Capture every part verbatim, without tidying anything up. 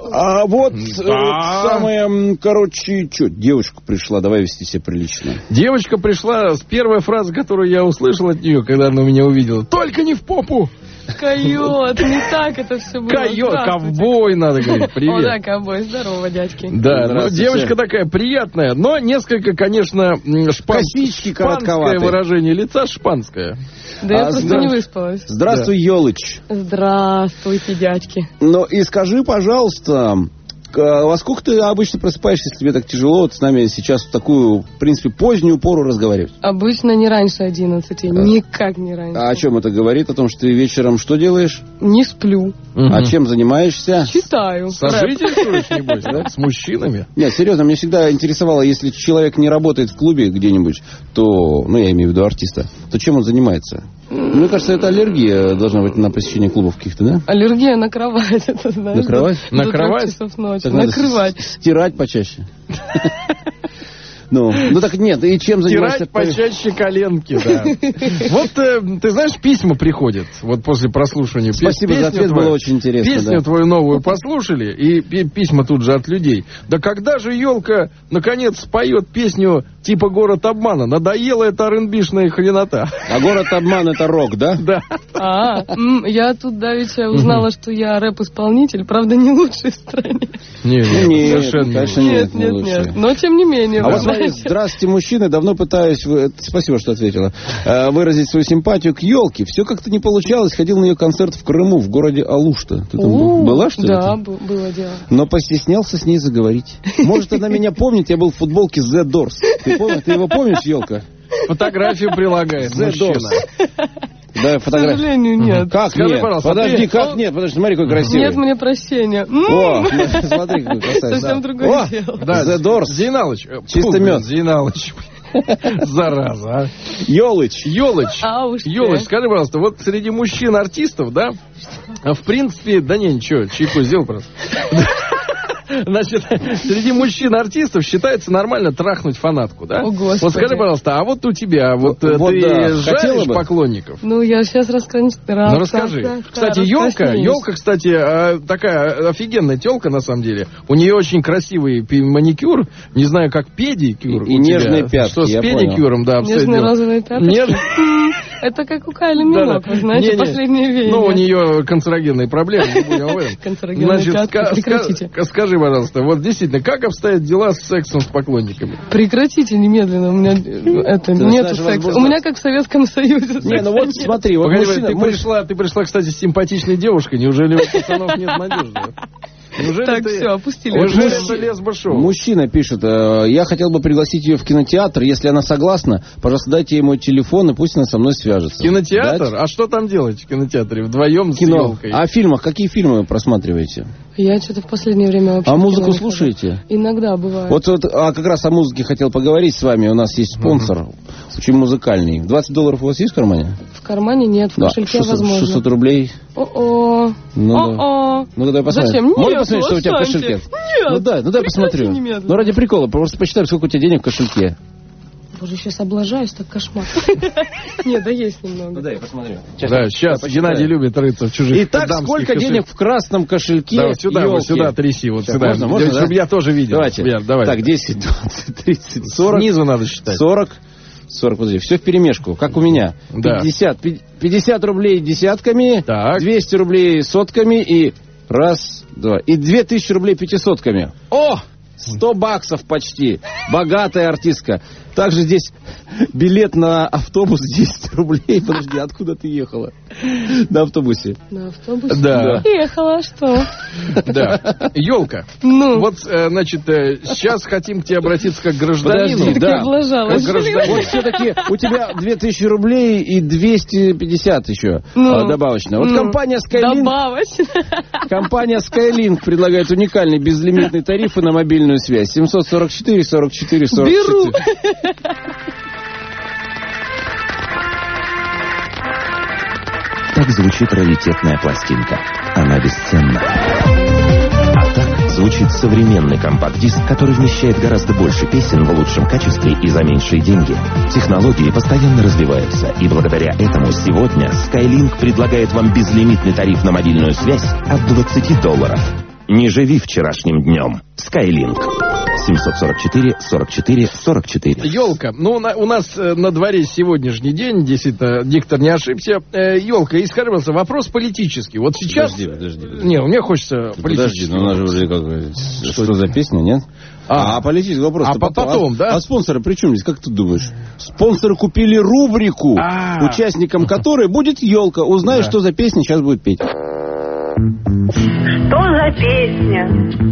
А вот Да. самое, короче, что, девушка пришла, давай вести себя прилично. Девочка пришла с первой фразы, которую я услышал от нее, когда она меня увидела. Только не в попу! Койот, не так это все было. Койот, Здравствуйте. ковбой, надо говорить. Привет. О, да, ковбой, здорово, дядьки. Да, ну, Здравствуйте. девочка такая приятная, но несколько, конечно, м, шпан... Косички шпанское коротковатые. выражение лица, шпанское. Да я А, просто здра- не выспалась. Здравствуй, Ёлыч. Здравствуйте, дядьки. Ну и скажи, пожалуйста, к- во сколько ты обычно просыпаешься, если тебе так тяжело вот с нами сейчас в такую, в принципе, позднюю пору разговаривать? Обычно не раньше одиннадцати, никак не раньше. А о чем это говорит? О том, что ты вечером что делаешь? Не сплю, А чем занимаешься? читаю. Рэп. Сожительствуешь, небось, да? С мужчинами? Нет, серьезно, мне всегда интересовало, если человек не работает в клубе где-нибудь, то, ну, я имею в виду артиста, то чем он занимается? Мне кажется, это аллергия должна быть на посещение клубов каких-то, да? Аллергия на кровать, это знаешь. На кровать? До, На до кровать? трех часов ночи. Так На надо кровать. с- стирать почаще. Ну, ну так нет, и чем занимаешься? Стирать почаще коленки, да. Вот, э, ты знаешь, письма приходят, вот после прослушивания. Спасибо Песню за ответ, твою- было очень интересно. Песню да. твою новую послушали, и пи- письма тут же от людей. Да когда же елка наконец споет песню типа «Город обмана»? Надоела эта ар энд би-шная хренота. А город обман это рок, да? Да. А, м, я тут давеча узнала, что я рэп-исполнитель, правда, не лучший в стране. Не, Ну, не, нет, совершенно конечно, не. Нет, не нет, лучший. нет. Но тем не менее, А вы вот смотри, знаете. здравствуйте, мужчины, давно пытаюсь, вы- спасибо, что ответила, э, выразить свою симпатию к елке. Все как-то не получалось, ходил на ее концерт в Крыму, в городе Алушта. Ты там О, была, что ли? Да, там? бу- было дело. Но постеснялся с ней заговорить. Может, она меня помнит, я был в футболке The Doors. Ты, помнишь, ты его помнишь, елка? Фотографию прилагает The мужчина. Doors. Да, К фотография. сожалению, нет. Как Скажи, нет? пожалуйста, Подожди, ты- как ну- нет? Подожди, смотри, какой красивый. Нет мне прощения. М, О, смотри, какой красавец. Совсем Да. другое О, дело. Да, The Doors. Зейналыч. э, Чисто фу, блин, мед. Зейналыч. Зараза, а. Ёлыч. Ёлыч, А уж ты. Ёлыч, скажи, пожалуйста, вот среди мужчин-артистов, да, а в принципе, да не, ничего, чайку сделал просто. Значит, среди мужчин-артистов считается нормально трахнуть фанатку, да? О, Господи. Вот скажи, пожалуйста, а вот у тебя, вот, э, Вот ты да, хотела жаришь бы? поклонников? Ну, я сейчас расскажу. Ну расскажи. Кстати, елка, елка, кстати, э, такая офигенная телка на самом деле. У нее очень красивый пи- маникюр, не знаю, как педикюр. И у тебя. нежные пятки, Что с я педикюром, да, обстоит Нежные дело. розовые пятки. Неж- Это как у Кайли Да-да. Минок, вы знаете, Не-не. последнее веяние. Ну, у нее канцерогенные проблемы, не будем об этом. Канцерогенные Значит, пятки, ска- прекратите. ска- скажи, пожалуйста, вот действительно, как обстоят дела с сексом с поклонниками? Прекратите немедленно, у меня э, это, Ты нету начинаешь секса. У возбуждаться. меня как в Советском Союзе. Не, секса ну вот нет. смотри, вот Погоди, мужчина... ты, муж- пришла, ты пришла, кстати, с симпатичной девушкой. Неужели у пацанов нет надежды? Неужели Так, ты... все, опустили. Неужели Мужчина- это лесбо-шоу? Мужчина пишет, э, я хотел бы пригласить ее в кинотеатр, если она согласна, пожалуйста, дайте ей мой телефон, и пусть она со мной свяжется. Кинотеатр? Дать? А что там делать в кинотеатре? Вдвоем с Кино. елкой? А о фильмах? Какие фильмы вы просматриваете? Я что-то в последнее время вообще... А в кино музыку не хожу. слушаете? Иногда бывает. Вот, вот а как раз о музыке хотел поговорить с вами. У нас есть спонсор, очень музыкальный. двадцать долларов у вас есть в кармане? В кармане нет, в Да, кошельке шестьсот, возможно. шестьсот рублей. О-о. Ну, да. О-о. Ну-ка, дай посмотрим. Зачем? Можно Нет, посмотреть, что у тебя в останьте. кошельке? Нет. Ну да, ну дай Прекрати посмотрю. немедленно. Ну ради прикола, просто посчитаем, сколько у тебя денег в кошельке. Боже, сейчас облажаюсь, так кошмар. Нет, да есть немного. дай, посмотрю. Да, сейчас Геннадий любит рыться в чужих Итак, дамских сколько кошель- денег в красном кошельке? Да, вот сюда, вот ёлки? сюда тряси, вот Сейчас, сюда. можно, можно, чтобы да? я тоже видел. Давайте. Вер, давай. Так, десять, двадцать, тридцать, сорок. Снизу надо считать. сорок. сорок, подожди, все в перемешку, как у меня. Да. пятьдесят, пи- пятьдесят рублей десятками, Так. двести рублей сотками и раз, два, и две тысячи рублей пятисотками. О! сто баксов почти. Богатая артистка. Также здесь билет на автобус десять рублей. Подожди, откуда ты ехала? На автобусе. На автобусе? Да. Ехала, а что? Да. Елка. Ну, Вот, э, значит, э, сейчас хотим к тебе обратиться как к гражданину. Подожди, так я да. облажалась. Как гражданин. Вот все-таки у тебя две тысячи рублей и двести пятьдесят еще Ну. а, добавочно. Вот Ну. компания Skylink, Добавочно. компания Skylink предлагает уникальный безлимитный тариф на мобильную связь. семьсот сорок четыре сорок четыре сорок четыре. Беру. Так звучит раритетная пластинка. Она бесценна. А так звучит современный компакт-диск, который вмещает гораздо больше песен в лучшем качестве и за меньшие деньги. Технологии постоянно развиваются, и благодаря этому сегодня Skylink предлагает вам безлимитный тариф на мобильную связь от двадцати долларов. Не живи вчерашним днем. Skylink. семьсот сорок четыре сорок четыре сорок четыре. Елка. Ну, на, у нас э, на дворе сегодняшний день, действительно, диктор не ошибся. Э, Елка, и скажи, пожалуйста, вопрос политический. Вот сейчас... Подожди, подожди. подожди. Не, мне хочется Ты политический. Подожди, ну у нас же уже как... Что, что за песня, нет? А, а политический вопрос. А потом, потом, а, да? А спонсоры при чем здесь, как ты думаешь? Спонсоры купили рубрику, А-а-а. участником которой будет елка. Узнай, Да. что за песня сейчас будет петь. Что за песня?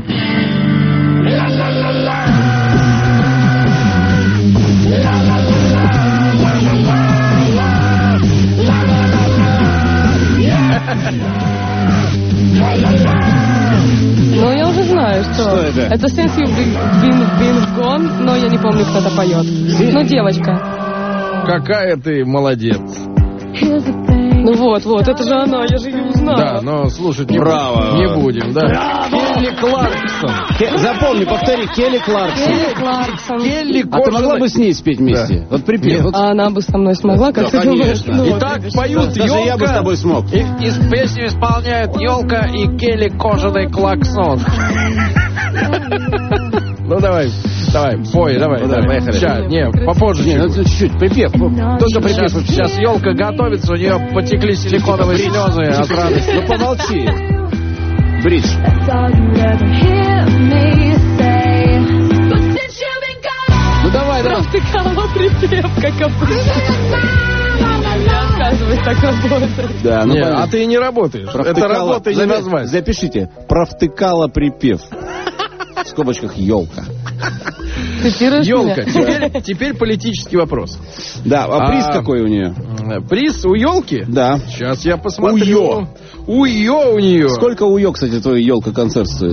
Ну, я уже знаю, что... Что это? Это Since You've Been, been Gone, но я не помню, кто это поет. Ну, девочка. Какая ты молодец. Ну вот, вот, это же она, я же ее узнала. Да, но слушать не, Браво. не будем, да. Келли Кларксон. Ке- Запомни, повтори, Келли Кларксон. Келли Кларксон. Келли А ты могла кожаная- бы с ней спеть вместе? Да. Вот припев. Вот. А она бы со мной смогла, как Да, ты думаешь? конечно. Ну, И вот, так видишь. поют Даже елка. я бы с тобой смог. И, и песню исполняют елка и Келли кожаный клаксон. Ну давай, давай, пой, давай, Ну, давай. давай, поехали. Сейчас, не, попозже. Не, ну чуть-чуть. чуть-чуть, припев. Только припев. Сейчас, сейчас елка готовится, у нее потекли силиконовые слезы от радости. Ну помолчи. Бридж. Ну давай, давай. Провтыкала припев, как обычно. Я отказываюсь так работать. Да, ну Не, понятно. а ты не работаешь. Это Провтыкала. работа не Запи- назвать. Запишите. Провтыкала припев. В скобочках елка. Цитируешь Елка. меня? Теперь, теперь политический вопрос. Да, а приз А, какой у нее? Э, Приз у елки? Да. Сейчас я посмотрю. Уё. Уё у нее. Сколько у ее, кстати, твой елка концерт стоит?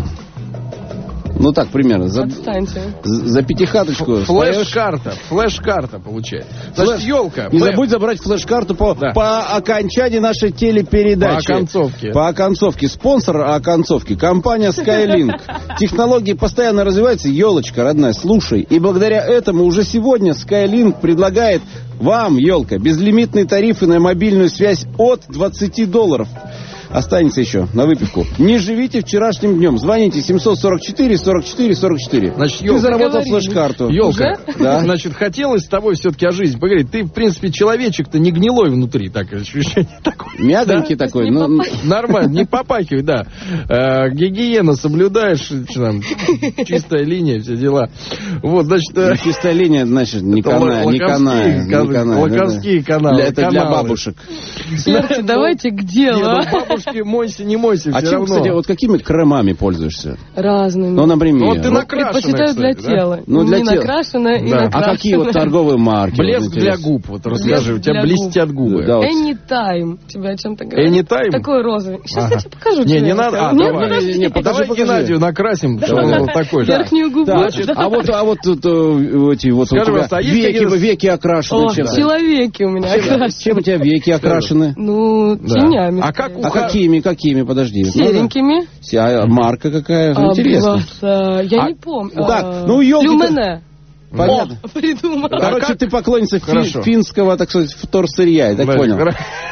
Ну так, примерно. За, Отстаньте. за пятихаточку. споешь? Флеш-карта. Флеш-карта получается. Значит, Флеш. елка. Не забудь забрать флеш-карту по, Да. по окончании нашей телепередачи. По оконцовке. По оконцовке. Спонсор оконцовки. Компания Skylink. Технологии постоянно развиваются. Елочка, родная, слушай. И благодаря этому уже сегодня Skylink предлагает вам, елка, безлимитные тарифы на мобильную связь от двадцати долларов. Останется еще на выпивку. Не живите вчерашним днем. Звоните семьсот сорок четыре сорок четыре сорок четыре. Значит, Ты елка. заработал Договорились. флеш-карту. Елка, Да. значит, хотелось с тобой все-таки о жизни поговорить. Ты, в принципе, человечек-то не гнилой внутри, так ощущение такое. Мягонький такой. не Ну, ну, Нормально, не попахивай, да. Э, гигиена соблюдаешь, что там, чистая линия, все дела. Вот, значит... э, чистая линия, значит, не Это каная, не лаковские каная. не кан- каная. лаковские Это- каналы, для- Это для каналы. бабушек. Слушайте, давайте к Не, делу. ну, а? бабушки, мойся, не мойся, А все чем, равно. кстати, вот какими кремами пользуешься? Разными. Ну, например. Ну, вот ты вот- накрашенная, Предпочитаю для кстати, да? тела. Ну, для не тела. накрашена и Да. А А накрашена. какие вот торговые марки? Блеск вот, для интересно? губ, вот расскажи, у тебя для блестят губы. Да, вот. Anytime. Тебе о чем-то говорю? Anytime? Такой розовый. Сейчас Ага. я тебе покажу. Не, что не я надо. А, хотела. давай. Нет, Не, не, не, покажи, Давай покажи. Геннадию накрасим, чтобы он был такой же. Верхнюю губу. Да. да. А вот, а вот тут э, эти вот Скажи, у тебя пожалуйста, а есть веки, какие-то- веки окрашены. О, чем? человеки у меня Чем, окрашены. чем у тебя веки окрашены? Ну, Да. тенями. А как А какими, какими, подожди. Серенькими. Ну, да. А марка какая? А, Интересно. бас, а, Я А, не помню. так, А, ну, ёлки-то- Люмене. Понятно. О, придумала. Короче, как? ты поклонница фи- Хорошо. финского, так сказать, вторсырья, я так Да, понял.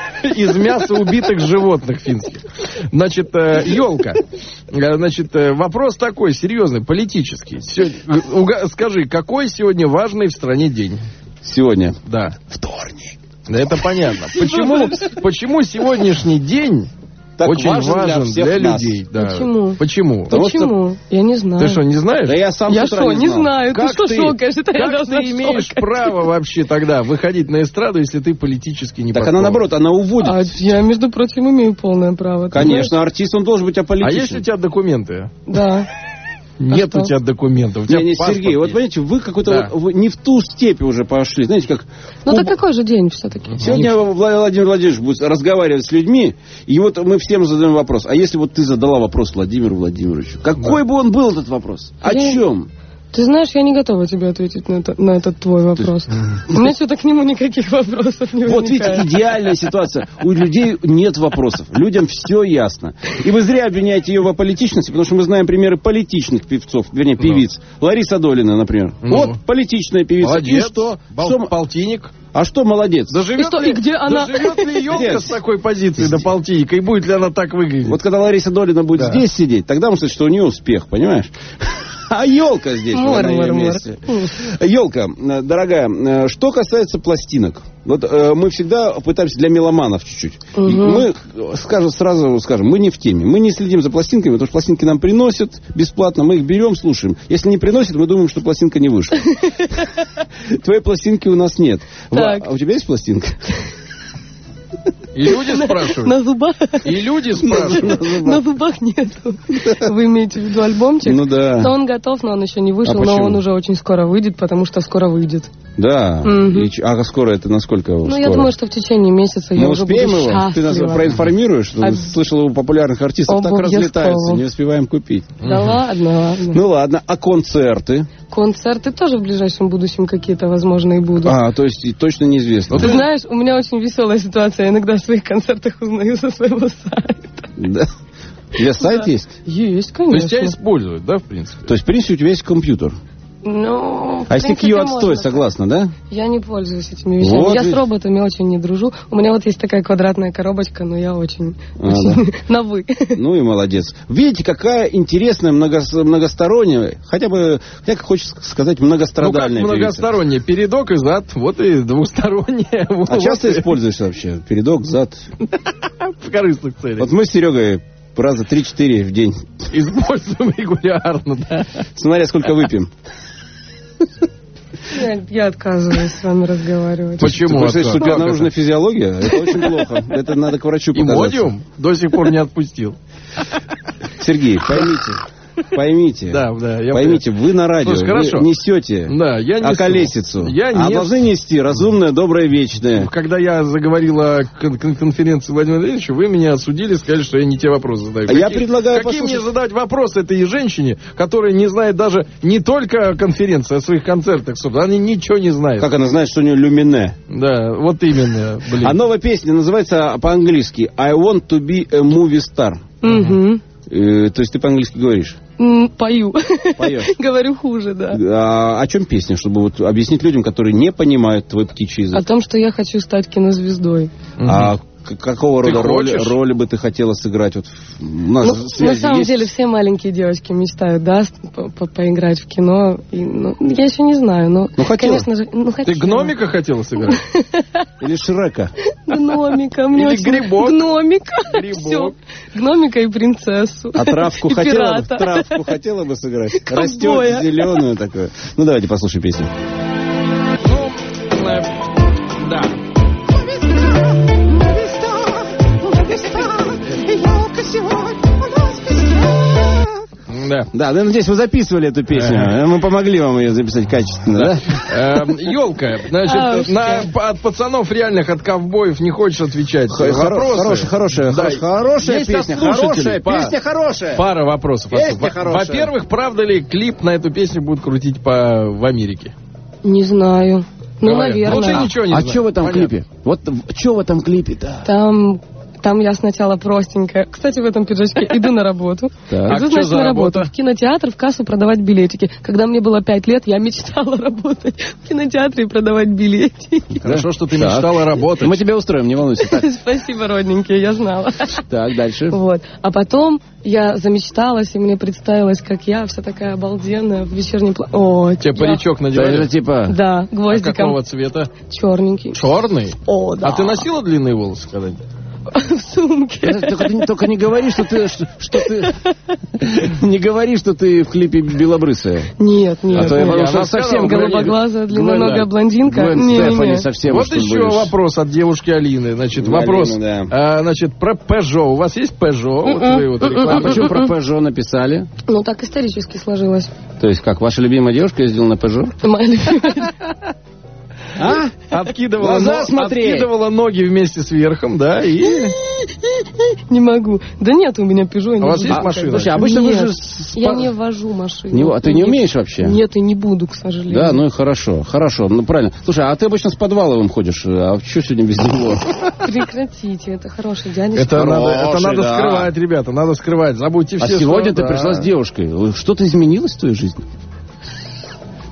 Из мяса убитых животных финских. Значит, елка. Значит, э, вопрос такой серьезный, политический. Сегодня- уга- Скажи, какой сегодня важный в стране день? Сегодня. Да. Вторник. Да, это понятно. Почему, почему сегодняшний день Так очень важен важен, для всех для нас. людей? Да. Почему? Почему? Потому что- Почему? Я не знаю. Ты что, не знаешь? Да я сам Я с утра что, не знал. знаю. Ты Как что шокаешь? Это я как должна ты имеешь шокать. право вообще тогда выходить на эстраду, если ты политически не Так она подкован? наоборот, она уводит. А я, между прочим, имею полное право. ты Конечно, артист, он должен быть А аполитичным. есть у тебя документы? знаешь? Да. Нет что? у тебя документов. У тебя Не, не, паспорт Сергей, вот есть. понимаете, вы какой-то Да. вот, вы не в ту степь уже пошли. Знаете, как... Ну Куб- так какой же день все-таки? Сегодня Владимир Владимирович будет разговаривать с людьми, и вот мы всем задаем вопрос. А если вот ты задала вопрос Владимиру Владимировичу, какой бы он был этот вопрос? О Я- чем? Ты знаешь, я не готова тебе ответить на, это- на этот твой вопрос. У меня что-то к нему никаких вопросов не Вот видите, возникает. идеальная ситуация. У людей нет вопросов. Людям все ясно. И вы зря обвиняете ее в аполитичности, потому что мы знаем примеры политичных певцов, вернее, певиц. Лариса Долина, например. Ну. Вот политичная певица. Молодец. И что? Бол- Что м- Полтинник. А что молодец? Доживет И что, ли, и где она? доживет ли елка Где? с такой позиции до полтинника? И будет ли она так выглядеть? Вот когда Лариса Долина будет Да. здесь сидеть, тогда можно сказать, что у нее успех, понимаешь? А елка здесь Мур, на ее мур, мур. месте. Елка, э, дорогая, э, что касается пластинок, вот э, мы всегда пытаемся для меломанов чуть-чуть. И мы, э, скажем, сразу скажем, мы не в теме. Мы не следим за пластинками, потому что пластинки нам приносят бесплатно, мы их берем, слушаем. Если не приносят, мы думаем, что пластинка не вышла. Твоей пластинки у нас нет. Так. А у тебя есть пластинка? И люди спрашивают. На зубах? И люди спрашивают. На зубах нету. Вы имеете в виду альбомчик? Ну да. Но он готов, но он еще не вышел, А но почему? он уже очень скоро выйдет, потому что скоро выйдет. Да. Мгм. И ч- а скоро это насколько Ну, скоро? я думаю, что в течение месяца я Мы уже буду успеем его? Ты нас счастлива. проинформируешь? Что Об- слышал, у популярных артистов так Обов'язково. разлетаются, не успеваем купить. Да ладно, ладно. Ну ладно, а концерты? Концерты тоже в ближайшем будущем какие-то, возможно, и будут. А, то есть и точно неизвестно. Ты знаешь, у меня очень веселая ситуация. Я иногда о своих концертах узнаю со своего сайта. Да. У тебя сайт Да. есть? Есть, То есть тебя конечно. используют, да, в принципе? То есть, в принципе, у тебя есть компьютер. Ну, в А если принципе, Q отстой, можно. согласна, да? Я не пользуюсь этими вещами. Вот я ведь. с роботами очень не дружу. У меня вот есть такая квадратная коробочка, но я очень, А, очень на вы. Ну и молодец. Видите, какая интересная, много- многосторонняя, хотя бы, как хочется сказать, Ну, как многострадальная певица. многостороннее. Передок и зад. Вот и двустороннее. А Вот часто и используешь вообще передок, зад? в корыстных целях. Вот мы с Серегой раза три-четыре в день, Используем регулярно, да. смотря сколько выпьем. Я, я отказываюсь с вами разговаривать. Почему? Ты представляешь, что у тебя Как наружная это? физиология? Это очень плохо. Это надо к врачу И показаться. модиум до сих пор не отпустил. Сергей, поймите, поймите, Да, да. я поймите, вы на радио, Слушай, хорошо. вы несете Да, я несу. околесицу, Я а не- должны нести разумное, доброе, вечное. Когда я заговорил о кон- кон- конференции Владимира Владимировича, вы меня осудили, сказали, что я не те вопросы задаю. А я предлагаю Какие послушать- мне задать вопросы этой женщине, которая не знает даже не только о конференции, а о своих концертах, собственно. Она ничего не знает. Как она знает, что у нее люмине? Да, вот именно, блин. А новая песня называется по-английски «I want to be a movie star». Мгм. Э, то есть ты по-английски говоришь? М, Пою. Поешь. Говорю хуже, да. А о чем песня, чтобы вот объяснить людям, которые не понимают твой птичий язык? О том, что я хочу стать кинозвездой. А к- какого Ты рода роли, хочешь? роли бы ты хотела сыграть? Вот в- у нас Ну, связи на самом есть? деле все маленькие девочки мечтают, да, с- по- по- поиграть в кино. И, ну, я еще не знаю, но, Ну, хотела. конечно же, ну, Ты хотела. гномика хотела сыграть? Или Шрека? Гномика. Мне Или очень- грибок. Гномика. Грибок. Всё. Гномика и принцессу. А травку И хотела бы? пирата. Травку хотела бы сыграть? Ковбоя. Растет зеленую такую. Ну, давайте послушаем песню. Ну, э, да. Да. Да, я надеюсь, вы записывали эту песню. Ага. Мы помогли вам ее записать качественно, да? Елка, значит, Ау, на- от пацанов реальных, от ковбоев не хочешь отвечать. Х- хоро- Вопросы? Хорошая, хорошая, Да. хоро- хорошая Есть песня, от слушателей. хорошая, Па- песня хорошая. Пара вопросов. Песня Во- хорошая. Во-первых, правда ли клип на эту песню будут крутить по, в Америке? Не знаю. Ну, Говорят. наверное. Ну, ты ничего не А знаешь. что в этом Понятно. клипе? Вот что в этом клипе-то? Там, там я сначала простенькая. Кстати, в этом пиджачке иду на работу. Так. А Иду, что значит, за на работу. работа? В кинотеатр, в кассу продавать билетики. Когда мне было пять лет, я мечтала работать в кинотеатре и продавать билетики. Хорошо, что ты Так. мечтала работать. Мы тебя устроим, не волнуйся. Так, Спасибо, родненькие, я знала. так, дальше. Вот. А потом я замечталась, и мне представилось, как я вся такая обалденная в вечернем платье. О, Тебе я- паричок То есть, надевали? типа, Да, А гвоздиком. какого цвета? Черненький. Черный? О, да. А ты носила длинные волосы когда-нибудь? В сумке. Только, ты- только не говори, что ты, что, что ты, не говори, что ты в клипе белобрысая. Нет, нет. А то я нет. подумал, что она совсем сказала, голубоглазая, длинноногая Гвен, да. блондинка. Гвен Не, не, Стефани не. совсем Вот уж тут еще будешь. вопрос от девушки Алины. Значит, Алина, вопрос. да. а, значит, про Peugeot. У вас есть Peugeot? Вот М-м, вы вот м-м. А рекламируете. почему про Peugeot написали? Ну, так исторически сложилось. То есть, как, ваша любимая девушка ездила на Peugeot? Моя любимая. А? Откидывала, Глаза но- смотри. откидывала ноги вместе с верхом, да, и... Не могу. Да нет у меня Peugeot. А у вас есть машина? Слушай, обычно Нет, вы же... с- я по- не вожу машину. Не- а ты не Нет. умеешь вообще? Нет, и не буду, к сожалению. Да, ну и хорошо, хорошо, ну правильно. Слушай, а ты обычно с Подваловым ходишь, а что сегодня без него? Прекратите, это хороший дядечка. Это надо, это Хороший, надо да. скрывать, ребята, надо скрывать. Забудьте А все. сегодня что- ты да. пришла с девушкой. Что-то изменилось в твоей жизни?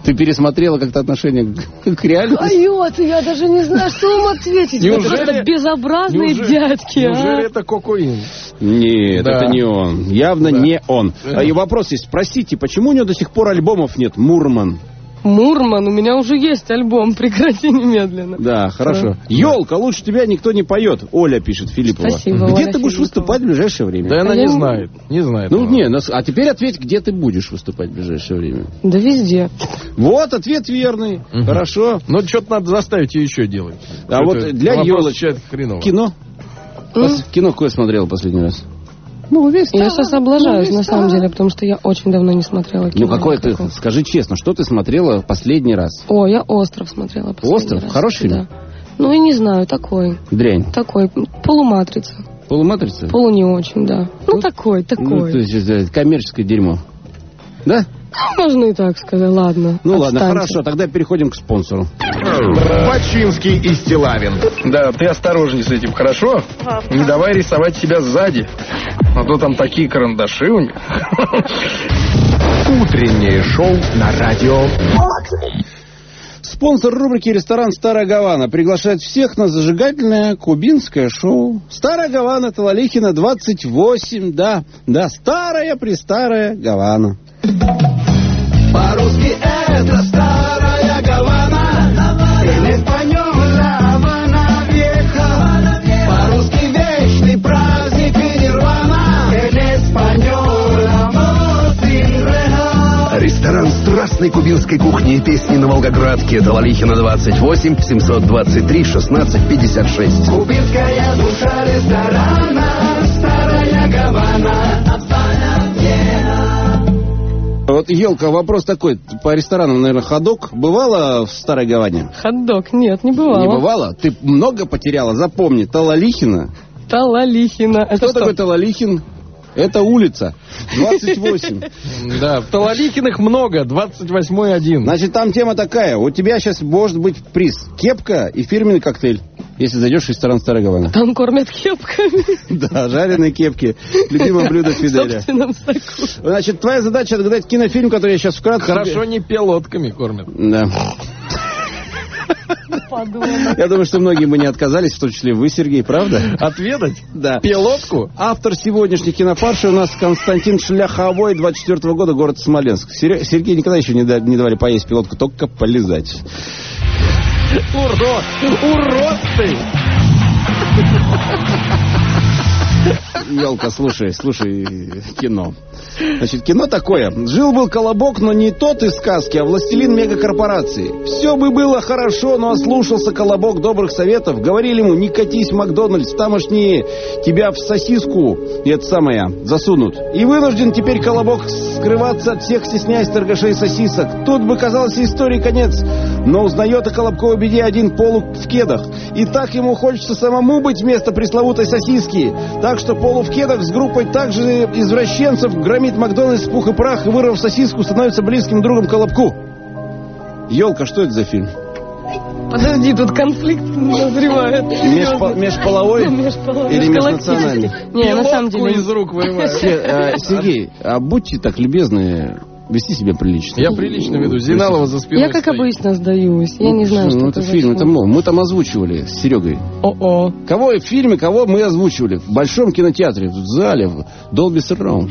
Ты пересмотрела как-то отношение к, к реальности? Поет, я даже не знаю, что вам ответить. Неужели- Это безобразные неужели- дядьки, Неужели а? это кокаин? Нет, Да. это не он. Явно Да. не он. А, и вопрос есть. Спросите, почему у него до сих пор альбомов нет? Мурман. Мурман, у меня уже есть альбом, прекрати немедленно. Да, хорошо. Елка, лучше тебя никто не поет. Оля пишет Филиппова. Спасибо, Где Оля ты будешь Филиппова. выступать в ближайшее время? Да она А не я не- знает. Не знает. Ну, она. не, нас- а теперь ответь, где ты будешь выступать в ближайшее время. Да везде. Вот, ответ верный. Мгм. Хорошо. Ну, что-то надо заставить ее еще делать. А Это вот для вопрос елочки. чё-то хреново. Кино? М? Пос- Кино какое смотрел последний раз? Ну, весь Я сейчас облажаюсь, на самом деле, потому что я очень давно не смотрела кино. Ну, какое ты, никакого. скажи честно, что ты смотрела последний раз? О, я «Остров» смотрела последний «Остров»? раз. Хороший фильм? Да. Ну, я не знаю, такой. Дрянь. Такой. Полуматрица. Полуматрица? Полу не очень, да. Ну, такой, такой. Ну, то есть, это коммерческое дерьмо. Да? Можно и так сказать, ладно. Ну, ладно, отстаньте. хорошо, тогда переходим к спонсору. Бачинский и Стилавин. Да, ты осторожней с этим, хорошо? Не давай рисовать себя сзади. А то там такие карандаши у них. Утреннее шоу на радио Максимум. Спонсор рубрики «Ресторан Старая Гавана» приглашает всех на зажигательное кубинское шоу. Старая Гавана, Талалихина, двадцать восемь, да, да, старая-престарая Гавана. По-русски это старая Гавана, en español La Habana Vieja. По-русски вечный праздник и нирвана, en español amor sin reja. Ресторан страстной кубинской кухни и песни на Волгоградке. Талалихина, двадцать восемь, семьсот двадцать три, шестнадцать пятьдесят шесть. Кубинская душа ресторана, старая Гавана. Вот, Елка, вопрос такой, по ресторанам, наверное, ходок бывало в Старой Гаване? Хот-дог, нет, не бывало. Не бывало? Ты много потеряла, запомни, Талалихина. Талалихина. Это Кто что? такой Талалихин? Это улица, двадцать восемь. Да, в Талалихиных много, двадцать восьмой один. Значит, там тема такая. У тебя сейчас может быть приз. Кепка и фирменный коктейль, если зайдешь в ресторан Старая Гавана. Там кормят кепками. Да, жареные кепки. Любимое блюдо В Фиделя. собственном соку. Значит, твоя задача отгадать кинофильм, который я сейчас вкратце... Хорошо, не пилотками кормят. Да. Подумала. Я думаю, что многие бы не отказались, в том числе вы, Сергей, правда? Отведать? Да. Пилотку? Автор сегодняшней кинофарши у нас Константин Шляховой, двадцать четвёртого года, город Смоленск. Сер- Сергею никогда еще не, да- не давали поесть пилотку, только полизать. Урод! Урод ты! Елка, слушай, слушай кино. Значит, кино такое. Жил-был колобок, но не тот из сказки, а властелин мегакорпорации. Все бы было хорошо, но ослушался колобок добрых советов. Говорили ему, не катись в Макдональдс, тамошние тебя в сосиску, и это самое, засунут. И вынужден теперь колобок скрываться от всех, стесняясь торгашей сосисок. Тут бы, казалось, истории конец. Но узнает о колобковой беде один полу в кедах. И так ему хочется самому быть вместо пресловутой сосиски. Так что полу в кедах с группой также извращенцев громит Макдональдс в пух и прах, и, вырвав сосиску, становится близким другом колобку. Елка, что это за фильм? Подожди, тут конфликт назревает. Межпо- межполовой Межполовой. или Межгалактический. межнациональный? Не, на самом Пилотку деле... из рук вынимают. Се- а, Сергей, а будьте так любезны вести себя прилично. Я прилично веду. Зиналова за спиной Я, как стоит. обычно, сдаюсь. Я не знаю, Ну, что это это за фильм, это мол. Мы там озвучивали с Серегой. О-о. Кого в фильме, кого мы озвучивали? В Большом кинотеатре, в зале, в Dolby Surround.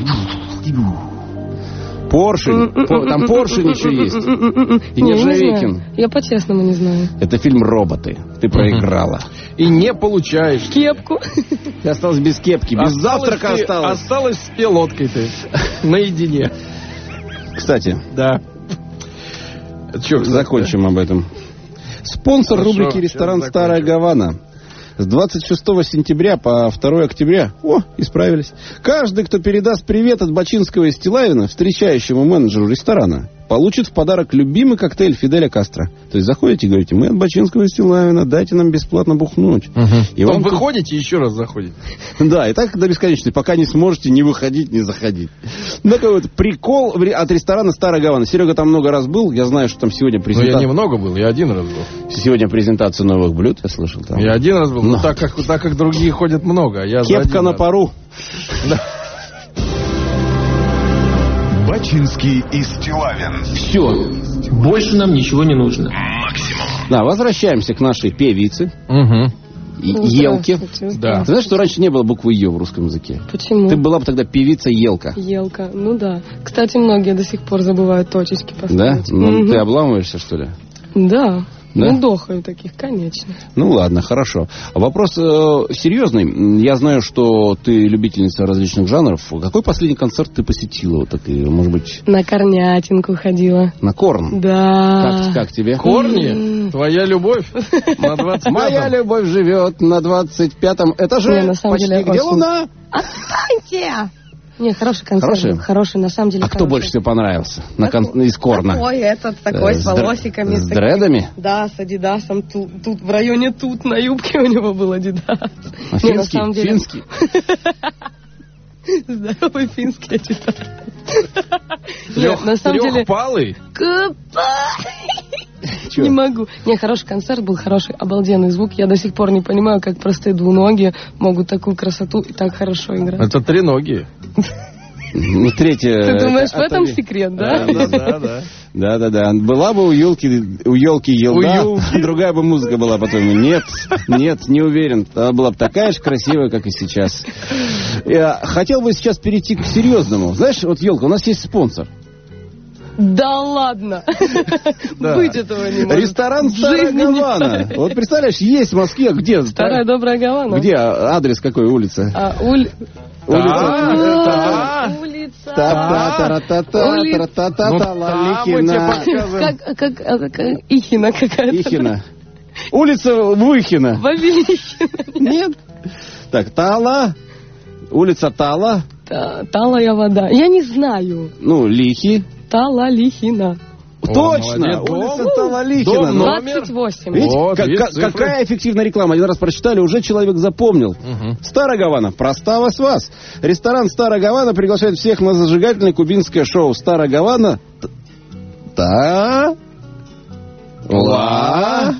Поршень. По- Там поршень еще есть. И Не, не Нержавейкин. знаю. Я по-честному не знаю. Это фильм «Роботы». Ты проиграла. И не получаешь. Кепку. Ты осталась без кепки, без Осталась завтрака ты- осталась. Осталась с пилоткой ты. Наедине. Кстати, Да. Че, закончим об этом. Спонсор Хорошо, рубрики сейчас «Ресторан закончим. Старая Гавана». С двадцать шестого сентября по второго октября, о, исправились, каждый, кто передаст привет от Бачинского и Стилавина встречающему менеджеру ресторана, получит в подарок любимый коктейль Фиделя Кастро. То есть заходите и говорите, мы от Бачинского и Стилавина, дайте нам бесплатно бухнуть. И Потом вам тут- выходите, еще раз заходите. Да, и так до бесконечности, пока не сможете не выходить, не заходить. Ну, такой вот прикол в ре- от ресторана Старая Гавана. Серега там много раз был, я знаю, что там сегодня Но я презентация. немного был, я один раз был. Сегодня презентация новых блюд, я слышал там. Я один раз был, Но. ну, так, как, так как другие ходят много. а Я за Кепка один на раз. пару. Бачинский и Стилавин. Все. Больше нам ничего не нужно. Максимум. Да, возвращаемся к нашей певице. Угу. Елке. Да. Ты знаешь, что раньше не было буквы Е в русском языке? Почему? Ты была бы тогда певица Елка. Елка, ну да. Кстати, многие до сих пор забывают точечки Да? поставить. Ну, Мгм. ты обламываешься, что ли? Да. Да? Ну, дохаю таких, конечно. Ну ладно, хорошо. Вопрос э, серьезный. Я знаю, что ты любительница различных жанров. Какой последний концерт ты посетила? Вот так, и, может быть, На Корнятинку ходила. на Корн? Да. Как, как тебе? Корни, твоя любовь на двадцать пятом. Моя любовь живет на двадцать пятом этаже. Не, на самом почти деле, где очень. луна. Отстаньте! Не, хороший концерт. Хороший? был, Хороший, на самом деле. А кто хороший. больше всего понравился на кон- из Корна? Такой этот, такой, Э, с с др- волосиками. с такими. дредами? Да, с адидасом. Тут, тут в районе тут на юбке у него был адидас. А Не, на финский? самом деле- Финский? Здоровый финский, я читаю. Трех- Нет, на самом деле... трехпалый? Чё? Не могу. Не, хороший концерт был, хороший, обалденный звук. Я до сих пор не понимаю, как простые двуногие могут такую красоту и так хорошо играть. Это треногие. Ну, третье... Ты думаешь, в это- этом это- секрет, да? Да, да, да. Да, да, да. Была бы у елки, у елки елда, У ёлки. другая бы музыка была потом. Нет, нет, не уверен. Она была бы такая же красивая, как и сейчас. Я хотел бы сейчас перейти к серьезному. Знаешь, вот елка, у нас есть спонсор. Да ладно. Да. Быть этого не может. Ресторан В Старая жизни не Гавана. так. Вот представляешь, есть в Москве. Где? Старая добрая Гавана. Где адрес какой улицы? А, уль... Да, Улица. Та-та-та-та-та, Улица. та-та-та-та, Ну, там мы тебе Лаликина. подсказываем. Как, как, а, как, Ихина какая-то. Ихина. Улица Выхина. Вавилихина. Нет. Так, Тала. Улица Тала. Та- Талая вода. Я не знаю. Ну, Лихи. Тала-Лихина. Точно! молодец. Улица Дом- Талалихина. дом Ну, номер. двадцать восемь. Видите, Вот, как- видишь, как- цифры. какая эффективная реклама. Один раз прочитали, уже человек запомнил. Мгм. Старая Гавана. Простава с вас. Ресторан Старая Гавана приглашает всех на зажигательное кубинское шоу. Старая Гавана. Т- Та. Ла.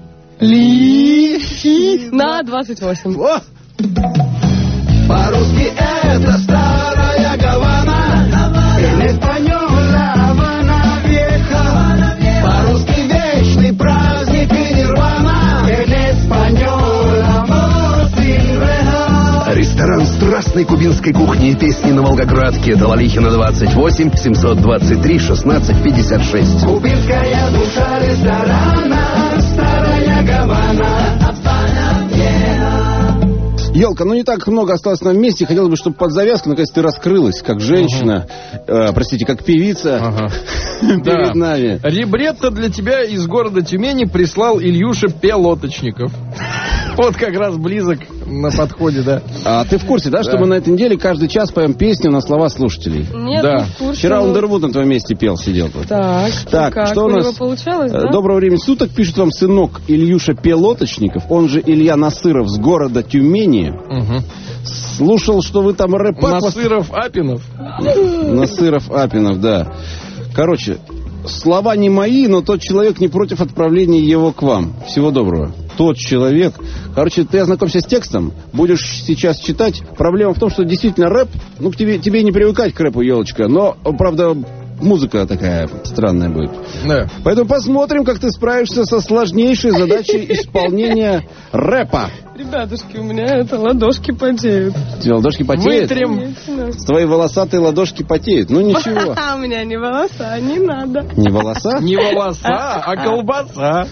Ли. На двадцать восемь. О! По-русски это Старая Гавана, en español La Habana Vieja. По-русски вечный праздник и нирвана, en español amor sin reja. Ресторан страстной кубинской кухни и песни на Волгоградке. Талалихина двадцать восемь, семьсот двадцать три, шестнадцать пятьдесят шесть. Кубинская душа ресторана, Старая Гавана, Habana Vieja. Елка, ну не так много осталось на месте. Хотелось бы, чтобы под завязку наконец ты раскрылась, как женщина, э, простите, как певица Ага. перед Да. нами. Ребретто для тебя из города Тюмени прислал Ильюша Пелоточников. Вот как раз близок на подходе, да. А ты в курсе, да, что Да. мы на этой неделе каждый час поем песню на слова слушателей? Нет, Да. не в курсе. Вчера но- Ундервуд на твоем месте пел, сидел тут. Так, Так, как? что у у нас? него получалось, Э, да? Доброго времени суток, пишет вам сынок Ильюша Пелоточников, он же Илья Насыров с города Тюмени. Угу. Слушал, что вы там рэп-пак... Насыров Апинов. Насыров Апинов, да. Короче, слова не мои, но тот человек не против отправления его к вам. Всего доброго. Тот человек... Короче, ты ознакомься с текстом, будешь сейчас читать. Проблема в том, что действительно рэп, ну, к тебе, тебе не привыкать к рэпу, елочка, но, правда, музыка такая странная будет. Да. Поэтому посмотрим, как ты справишься со сложнейшей задачей исполнения рэпа. Ребятушки, у меня это ладошки потеют. Тебе ладошки потеют? Вытрем. Твои волосатые ладошки потеют. Ну, ничего. А у меня не волоса, не надо. Не волоса? Не волоса, а колбаса.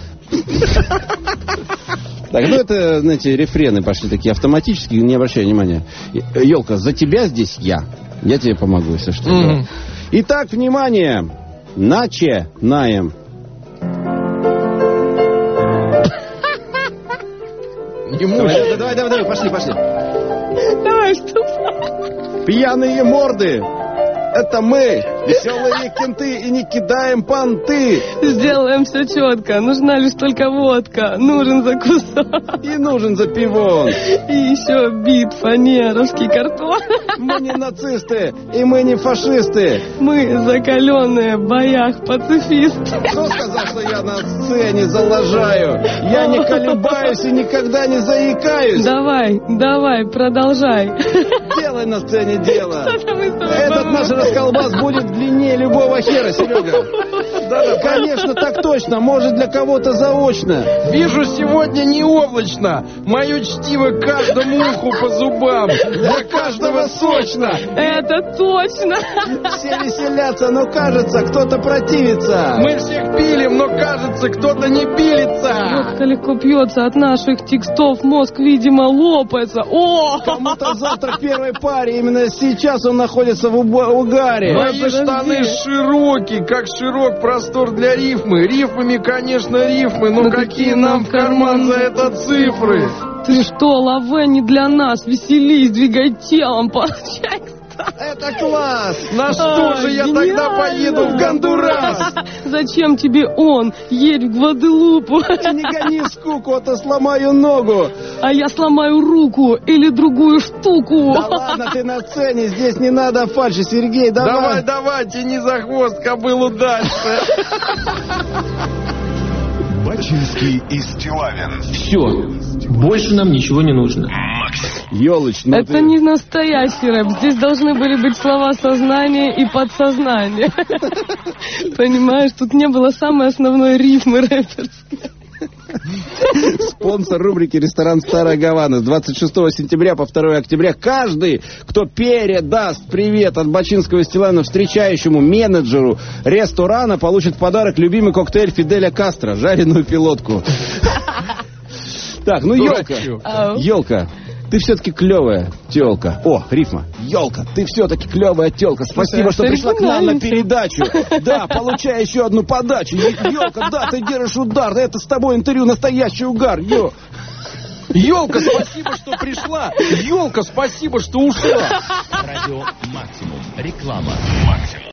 Так, ну это, знаете, рефрены пошли такие автоматические, не обращай внимания. Елка, за тебя здесь я. Я тебе помогу, если что. Мгм. Итак, внимание. Начинаем. Не мучай. Давай, давай, давай, давай, пошли, пошли. Давай, что? Пьяные морды. Это мы, веселые кенты, и не кидаем понты. Сделаем все четко. Нужна лишь только водка. Нужен закусок. И нужен запивон. И еще бит, фанеровский картон. Мы не нацисты, и мы не фашисты. Мы закаленные в боях пацифисты. Кто сказал, что я на сцене залажаю? Я не колебаюсь и никогда не заикаюсь. Давай, давай, продолжай. Делай на сцене дело. Что-то мы с тобой Этот поможем. наш расколбас будет длиннее любого хера, Серега. Да-да, конечно, так точно. Может, для кого-то заочно. Вижу, сегодня не облачно. Мое чтиво каждому уху по зубам. Для каждого сочно. Это точно. Все веселятся, но кажется, кто-то противится. Мы всех пилим, но кажется, кто-то не пилится. Водка легко пьется от наших текстов. Мозг, видимо, лопается. О! Кому-то завтра к первой паре. Именно сейчас он находится в угаре. Мои штаны широкие, как широк простор для рифмы. Рифмами, конечно, рифмы, но, но какие нам в карман за это цифры? Ты что, Лаве, не для нас. Веселись, двигай телом, получай. Это класс! На что а, же я гениально. Тогда поеду в Гондурас? Зачем тебе он? Едь в Гваделупу. Не гони скуку, а то сломаю ногу. А я сломаю руку или другую штуку. Да ладно, ты на сцене, здесь не надо фальши, Сергей, давай. Давай, давай, тяни за хвост кобылу дальше. Бачинский и Стилавин. Все, больше нам ничего не нужно. Ёлыч, ну это ты... не настоящий рэп. Здесь должны были быть слова сознания и подсознания. Понимаешь, тут не было самой основной рифмы рэперской. Спонсор рубрики «Ресторан Старая Гавана». С двадцать шестого сентября по второго октября каждый, кто передаст привет от Бачинского и Стилавина встречающему менеджеру ресторана, получит в подарок любимый коктейль Фиделя Кастро, жареную пилотку. Так, ну елка, елка. Ты все-таки клевая телка. О, рифма. Елка, ты все-таки клевая телка. Спасибо, что пришла к нам на передачу. Да, получай еще одну подачу. Елка, да, ты держишь удар. Это с тобой интервью настоящий угар. Ё. Елка, спасибо, что пришла. Елка, спасибо, что ушла. Радио Максимум. Реклама. Максимум.